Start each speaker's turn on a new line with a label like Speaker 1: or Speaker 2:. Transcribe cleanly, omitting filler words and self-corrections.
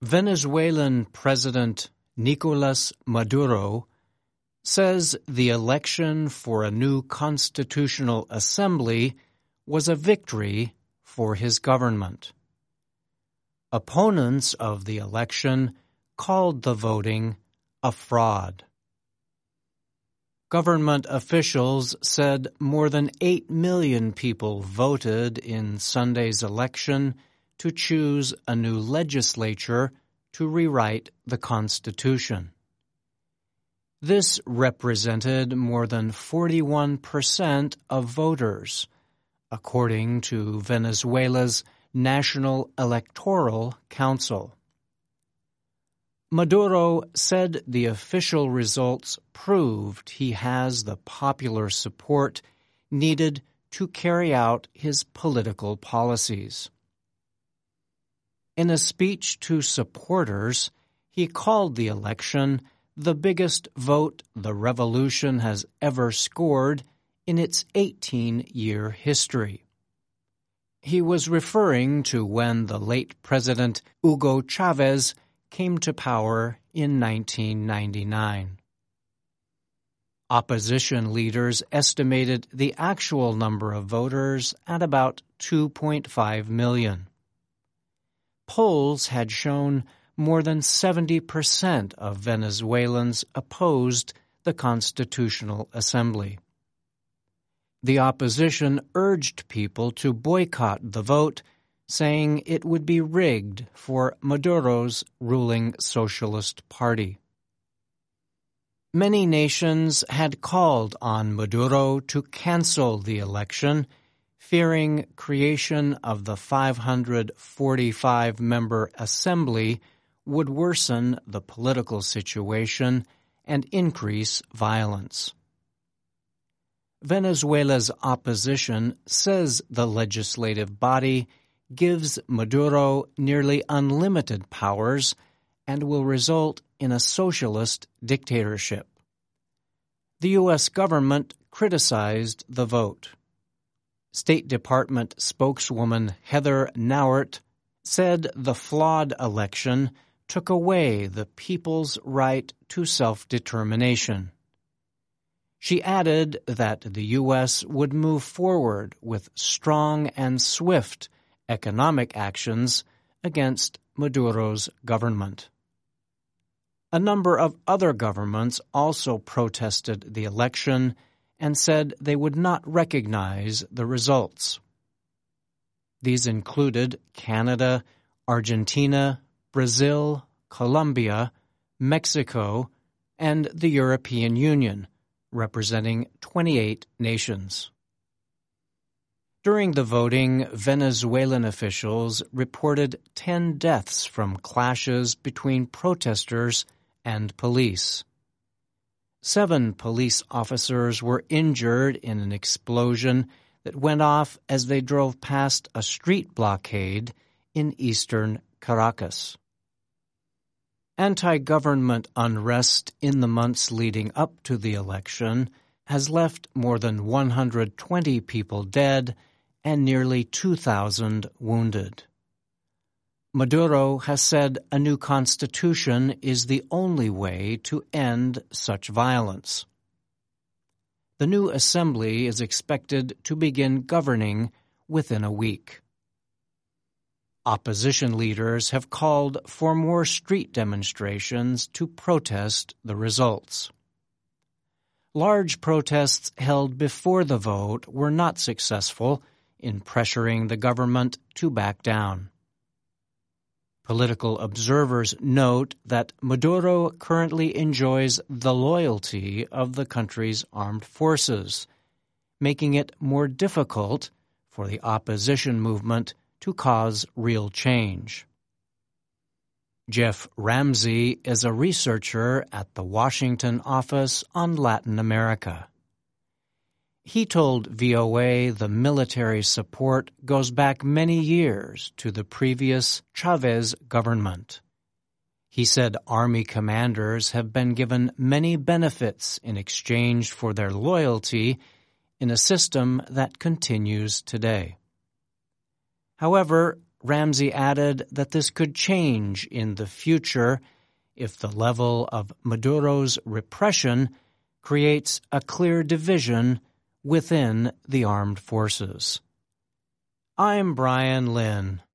Speaker 1: Venezuelan President Nicolas Maduro says the election for a new constitutional assembly was a victory for his government. Opponents of the election called the voting a fraud. Government officials said more than 8 million people voted in Sunday's election to choose a new legislature to rewrite the Constitution. This represented more than 41% of voters, according to Venezuela's National Electoral Council. Maduro said the official results proved he has the popular support needed to carry out his political policies. In a speech to supporters, he called the election the biggest vote the revolution has ever scored in its 18-year history. He was referring to when the late President Hugo Chavez came to power in 1999. Opposition leaders estimated the actual number of voters at about 2.5 million. Polls had shown more than 70% of Venezuelans opposed the Constitutional Assembly. The opposition urged people to boycott the vote, saying it would be rigged for Maduro's ruling Socialist Party. Many nations had called on Maduro to cancel the election, fearing creation of the 545-member assembly would worsen the political situation and increase violence. Venezuela's opposition says the legislative body gives Maduro nearly unlimited powers and will result in a socialist dictatorship. The U.S. government criticized the vote. State Department spokeswoman Heather Nauert said the flawed election took away the people's right to self-determination. She added that the U.S. would move forward with strong and swift economic actions against Maduro's government. A number of other governments also protested the election and said they would not recognize the results. These included Canada, Argentina, Brazil, Colombia, Mexico, and the European Union, representing 28 nations. During the voting, Venezuelan officials reported 10 deaths from clashes between protesters and police. 7 police officers were injured in an explosion that went off as they drove past a street blockade in eastern Caracas. Anti-government unrest in the months leading up to the election has left more than 120 people dead and nearly 2,000 wounded. Maduro has said a new constitution is the only way to end such violence. The new assembly is expected to begin governing within a week. Opposition leaders have called for more street demonstrations to protest the results. Large protests held before the vote were not successful in pressuring the government to back down. Political observers note that Maduro currently enjoys the loyalty of the country's armed forces, making it more difficult for the opposition movement to cause real change. Jeff Ramsey is a researcher at the Washington Office on Latin America. He told VOA the military support goes back many years to the previous Chavez government. He said army commanders have been given many benefits in exchange for their loyalty in a system that continues today. However, Ramsey added that this could change in the future if the level of Maduro's repression creates a clear division within the armed forces. I'm Brian Lynn.